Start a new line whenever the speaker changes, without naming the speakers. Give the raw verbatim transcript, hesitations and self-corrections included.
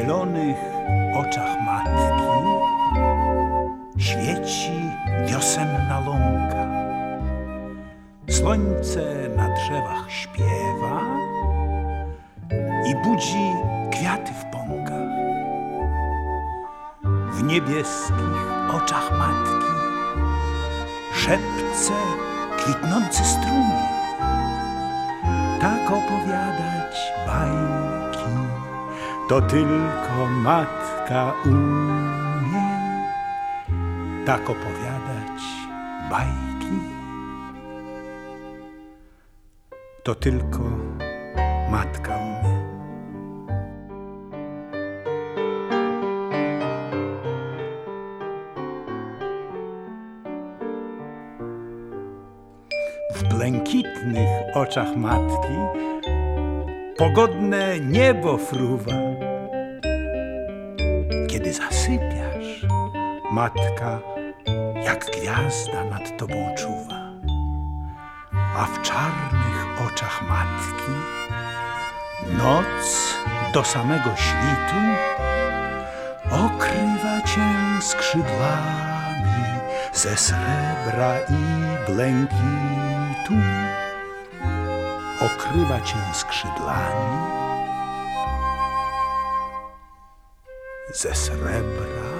zielonych oczach matki świeci wiosenna łąka. Słońce na drzewach śpiewa i budzi kwiaty w pąkach. W niebieskich oczach matki szepce kwitnący strumień. Tak opowiadać bajki to tylko matka umie. Tak opowiadać bajki to tylko matka umie. W błękitnych oczach matki pogodne niebo fruwa. Kiedy zasypiasz, matka jak gwiazda nad tobą czuwa. A w czarnych oczach matki noc do samego świtu okrywa cię skrzydłami ze srebra i błękitu. Okrywa cię skrzydłami ze srebra